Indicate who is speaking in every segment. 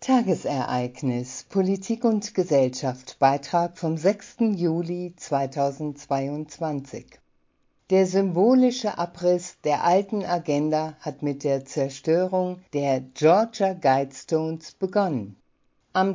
Speaker 1: Tagesereignis Politik und Gesellschaft Beitrag vom 6. Juli 2022. Der symbolische Abriss der alten Agenda hat mit der Zerstörung der Georgia Guidestones begonnen. Am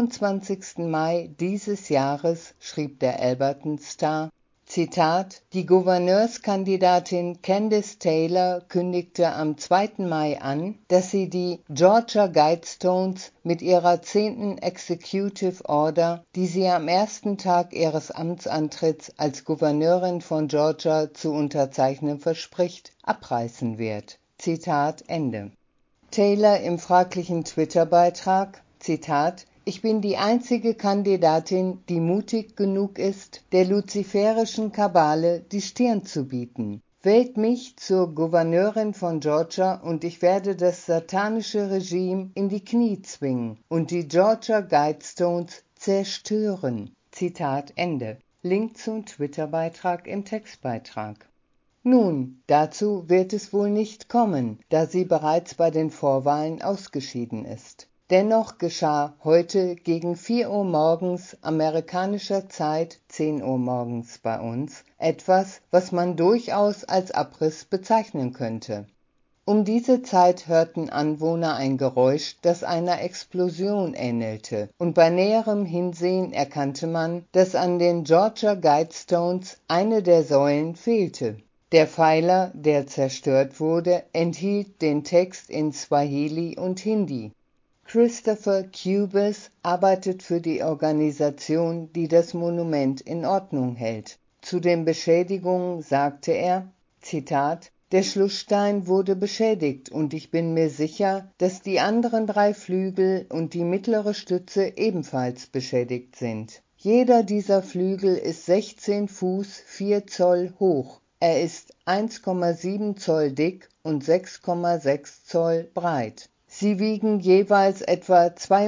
Speaker 1: 22. Mai dieses Jahres schrieb der Alberton Star, Zitat, die Gouverneurskandidatin Candice Taylor kündigte am 2. Mai an, dass sie die Georgia Guidestones mit ihrer 10. Executive Order, die sie am ersten Tag ihres Amtsantritts als Gouverneurin von Georgia zu unterzeichnen verspricht, abreißen wird. Zitat Ende. Taylor im fraglichen Twitter-Beitrag, Zitat, ich bin die einzige Kandidatin, die mutig genug ist, der luziferischen Kabale die Stirn zu bieten. Wählt mich zur Gouverneurin von Georgia und ich werde das satanische Regime in die Knie zwingen und die Georgia Guidestones zerstören. Zitat Ende. Link zum Twitter-Beitrag im Textbeitrag. Nun, dazu wird es wohl nicht kommen, da sie bereits bei den Vorwahlen ausgeschieden ist. Dennoch geschah heute gegen 4 Uhr morgens amerikanischer Zeit, 10 Uhr morgens bei uns, etwas, was man durchaus als Abriss bezeichnen könnte. Um diese Zeit hörten Anwohner ein Geräusch, das einer Explosion ähnelte, und bei näherem Hinsehen erkannte man, dass an den Georgia Guidestones eine der Säulen fehlte. Der Pfeiler, der zerstört wurde, enthielt den Text in Swahili und Hindi. Christopher Cubis arbeitet für die Organisation, die das Monument in Ordnung hält. Zu den Beschädigungen sagte er, Zitat, der Schlussstein wurde beschädigt und ich bin mir sicher, dass die anderen 3 Flügel und die mittlere Stütze ebenfalls beschädigt sind. Jeder dieser Flügel ist 16 Fuß 4 Zoll hoch. Er ist 1,7 Zoll dick und 6,6 Zoll breit. Sie wiegen jeweils etwa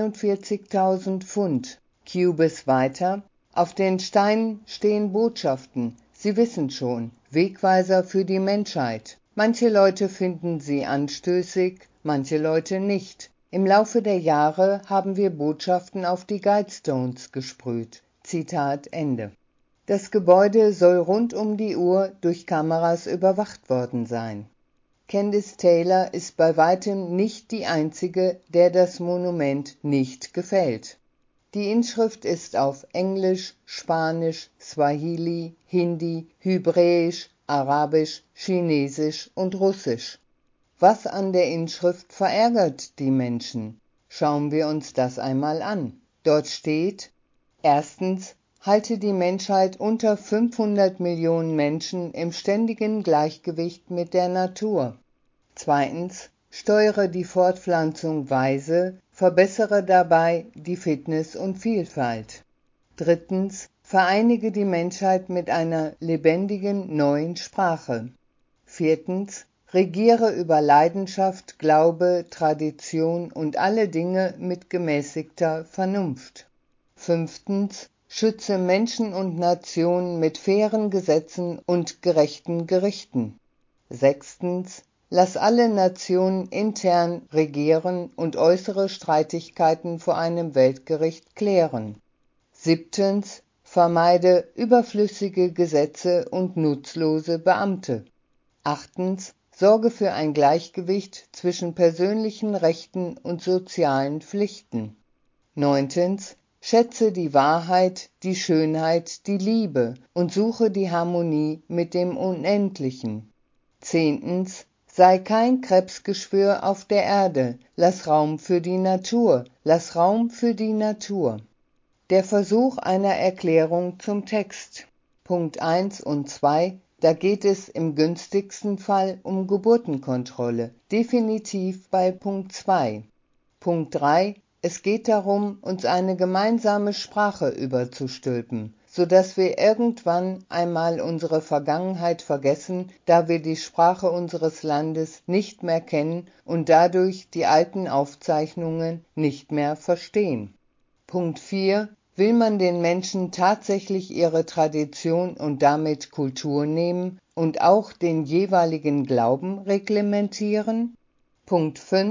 Speaker 1: 42.000 Pfund. Cubis weiter. Auf den Steinen stehen Botschaften. Sie wissen schon, Wegweiser für die Menschheit. Manche Leute finden sie anstößig, manche Leute nicht. Im Laufe der Jahre haben wir Botschaften auf die Guidestones gesprüht. Zitat Ende. Das Gebäude soll rund um die Uhr durch Kameras überwacht worden sein. Candice Taylor ist bei weitem nicht die einzige, der das Monument nicht gefällt. Die Inschrift ist auf Englisch, Spanisch, Swahili, Hindi, Hebräisch, Arabisch, Chinesisch und Russisch. Was an der Inschrift verärgert die Menschen? Schauen wir uns das einmal an. Dort steht, erstens, halte die Menschheit unter 500 Millionen Menschen im ständigen Gleichgewicht mit der Natur. Zweitens, steuere die Fortpflanzung weise, verbessere dabei die Fitness und Vielfalt. Drittens, vereinige die Menschheit mit einer lebendigen neuen Sprache. Viertens, regiere über Leidenschaft, Glaube, Tradition und alle Dinge mit gemäßigter Vernunft. Fünftens, schütze Menschen und Nationen mit fairen Gesetzen und gerechten Gerichten. Sechstens, lass alle Nationen intern regieren und äußere Streitigkeiten vor einem Weltgericht klären. Siebtens, vermeide überflüssige Gesetze und nutzlose Beamte. Achtens, sorge für ein Gleichgewicht zwischen persönlichen Rechten und sozialen Pflichten. Neuntens, schätze die Wahrheit, die Schönheit, die Liebe und suche die Harmonie mit dem Unendlichen. Zehntens, sei kein Krebsgeschwür auf der Erde, lass Raum für die Natur, lass Raum für die Natur. Der Versuch einer Erklärung zum Text. Punkt 1 und 2, da geht es im günstigsten Fall um Geburtenkontrolle, definitiv bei Punkt 2. Punkt 3, es geht darum, uns eine gemeinsame Sprache überzustülpen, sodass wir irgendwann einmal unsere Vergangenheit vergessen, da wir die Sprache unseres Landes nicht mehr kennen und dadurch die alten Aufzeichnungen nicht mehr verstehen. Punkt 4. Will man den Menschen tatsächlich ihre Tradition und damit Kultur nehmen und auch den jeweiligen Glauben reglementieren? Punkt 5.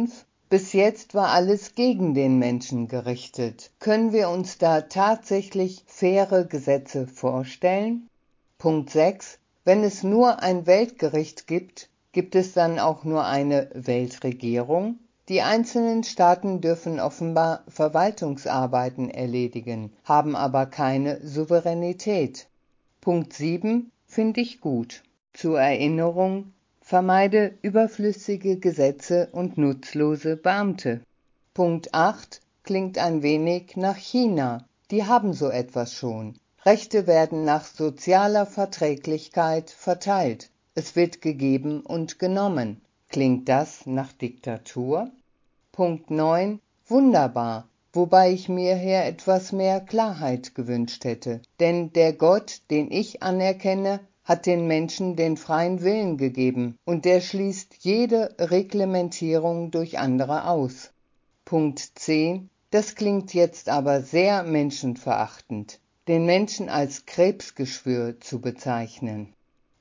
Speaker 1: Bis jetzt war alles gegen den Menschen gerichtet. Können wir uns da tatsächlich faire Gesetze vorstellen? Punkt 6. Wenn es nur ein Weltgericht gibt, gibt es dann auch nur eine Weltregierung? Die einzelnen Staaten dürfen offenbar Verwaltungsarbeiten erledigen, haben aber keine Souveränität. Punkt 7 finde ich gut. Zur Erinnerung: Vermeide überflüssige Gesetze und nutzlose Beamte. Punkt 8 klingt ein wenig nach China. Die haben so etwas schon. Rechte werden nach sozialer Verträglichkeit verteilt. Es wird gegeben und genommen. Klingt das nach Diktatur? Punkt 9. Wunderbar, wobei ich mir hier etwas mehr Klarheit gewünscht hätte. Denn der Gott, den ich anerkenne, hat den Menschen den freien Willen gegeben und der schließt jede Reglementierung durch andere aus. Punkt 10. Das klingt jetzt aber sehr menschenverachtend, den Menschen als Krebsgeschwür zu bezeichnen.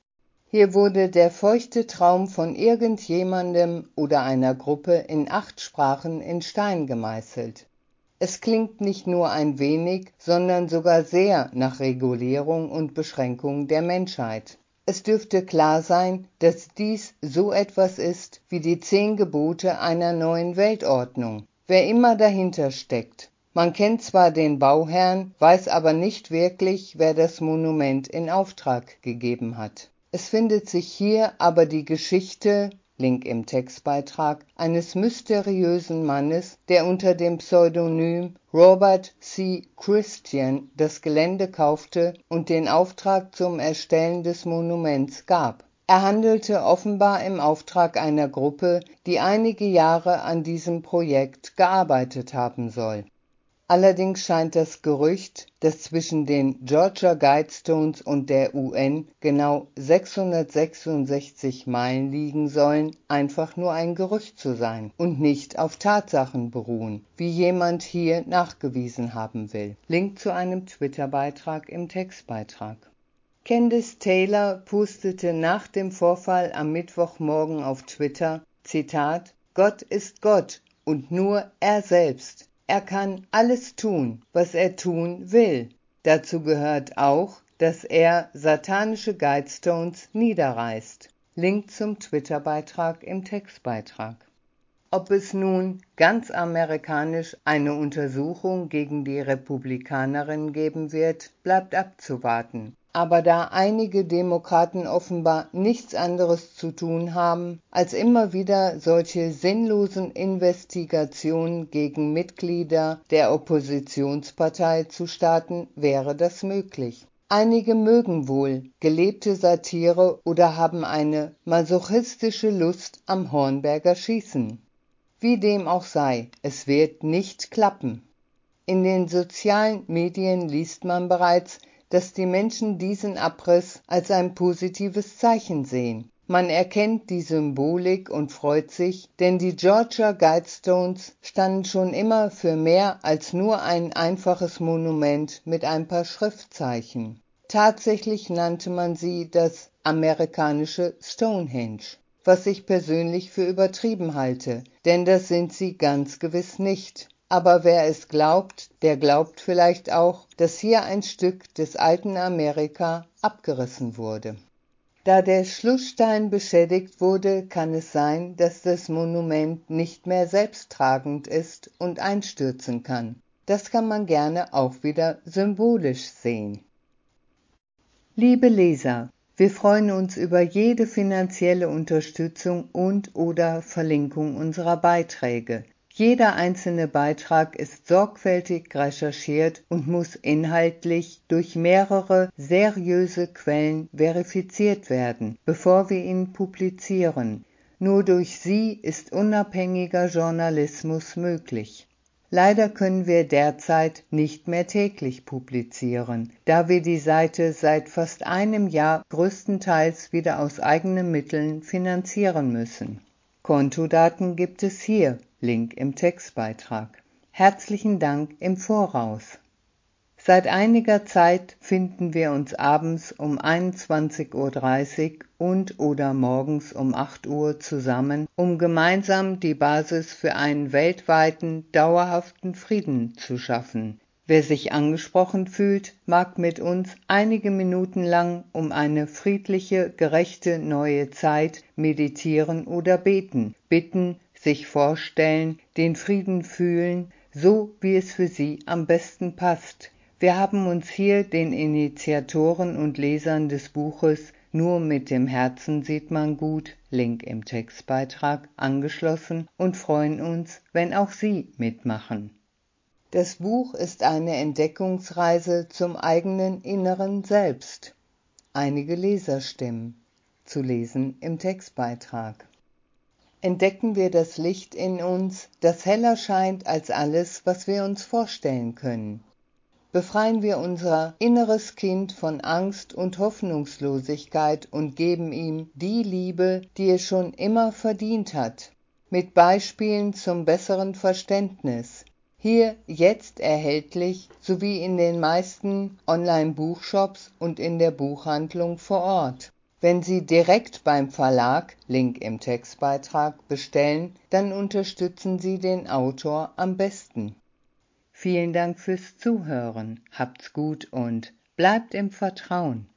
Speaker 1: Hier wurde der feuchte Traum von irgendjemandem oder einer Gruppe in 8 Sprachen in Stein gemeißelt. Es klingt nicht nur ein wenig, sondern sogar sehr nach Regulierung und Beschränkung der Menschheit. Es dürfte klar sein, dass dies so etwas ist wie die 10 Gebote einer neuen Weltordnung. Wer immer dahinter steckt. Man kennt zwar den Bauherrn, weiß aber nicht wirklich, wer das Monument in Auftrag gegeben hat. Es findet sich hier aber die Geschichte, Link im Textbeitrag, eines mysteriösen Mannes, der unter dem Pseudonym Robert C. Christian das Gelände kaufte und den Auftrag zum Erstellen des Monuments gab. Er handelte offenbar im Auftrag einer Gruppe, die einige Jahre an diesem Projekt gearbeitet haben soll. Allerdings scheint das Gerücht, dass zwischen den Georgia Guidestones und der UN genau 666 Meilen liegen sollen, einfach nur ein Gerücht zu sein und nicht auf Tatsachen beruhen, wie jemand hier nachgewiesen haben will. Link zu einem Twitter-Beitrag im Textbeitrag. Candice Taylor postete nach dem Vorfall am Mittwochmorgen auf Twitter, Zitat: Gott ist Gott und nur er selbst. Er kann alles tun, was er tun will. Dazu gehört auch, dass er satanische Guidestones niederreißt. Link zum Twitter-Beitrag im Textbeitrag. Ob es nun ganz amerikanisch eine Untersuchung gegen die Republikanerin geben wird, bleibt abzuwarten. Aber da einige Demokraten offenbar nichts anderes zu tun haben, als immer wieder solche sinnlosen Investigationen gegen Mitglieder der Oppositionspartei zu starten, wäre das möglich. Einige mögen wohl gelebte Satire oder haben eine masochistische Lust am Hornberger Schießen. Wie dem auch sei, es wird nicht klappen. In den sozialen Medien liest man bereits, dass die Menschen diesen Abriss als ein positives Zeichen sehen. Man erkennt die Symbolik und freut sich, denn die Georgia Guidestones standen schon immer für mehr als nur ein einfaches Monument mit ein paar Schriftzeichen. Tatsächlich nannte man sie das amerikanische Stonehenge, was ich persönlich für übertrieben halte, denn das sind sie ganz gewiss nicht. Aber wer es glaubt, der glaubt vielleicht auch, dass hier ein Stück des alten Amerika abgerissen wurde. Da der Schlussstein beschädigt wurde, kann es sein, dass das Monument nicht mehr selbsttragend ist und einstürzen kann. Das kann man gerne auch wieder symbolisch sehen. Liebe Leser, wir freuen uns über jede finanzielle Unterstützung und/oder Verlinkung unserer Beiträge. Jeder einzelne Beitrag ist sorgfältig recherchiert und muss inhaltlich durch mehrere seriöse Quellen verifiziert werden, bevor wir ihn publizieren. Nur durch sie ist unabhängiger Journalismus möglich. Leider können wir derzeit nicht mehr täglich publizieren, da wir die Seite seit fast einem Jahr größtenteils wieder aus eigenen Mitteln finanzieren müssen. Kontodaten gibt es hier, Link im Textbeitrag. Herzlichen Dank im Voraus. Seit einiger Zeit finden wir uns abends um 21:30 Uhr und/oder morgens um 8 Uhr zusammen, um gemeinsam die Basis für einen weltweiten, dauerhaften Frieden zu schaffen. Wer sich angesprochen fühlt, mag mit uns einige Minuten lang um eine friedliche, gerechte neue Zeit meditieren oder beten, bitten, sich vorstellen, den Frieden fühlen, so wie es für sie am besten passt. Wir haben uns hier den Initiatoren und Lesern des Buches Nur mit dem Herzen sieht man gut, Link im Textbeitrag, angeschlossen und freuen uns, wenn auch Sie mitmachen. Das Buch ist eine Entdeckungsreise zum eigenen inneren Selbst. Einige Leserstimmen, zu lesen im Textbeitrag. Entdecken wir das Licht in uns, das heller scheint als alles, was wir uns vorstellen können. Befreien wir unser inneres Kind von Angst und Hoffnungslosigkeit und geben ihm die Liebe, die es schon immer verdient hat, mit Beispielen zum besseren Verständnis. Hier jetzt erhältlich, sowie in den meisten Online-Buchshops und in der Buchhandlung vor Ort. Wenn Sie direkt beim Verlag, Link im Textbeitrag, bestellen, dann unterstützen Sie den Autor am besten. Vielen Dank fürs Zuhören, habt's gut und bleibt im Vertrauen.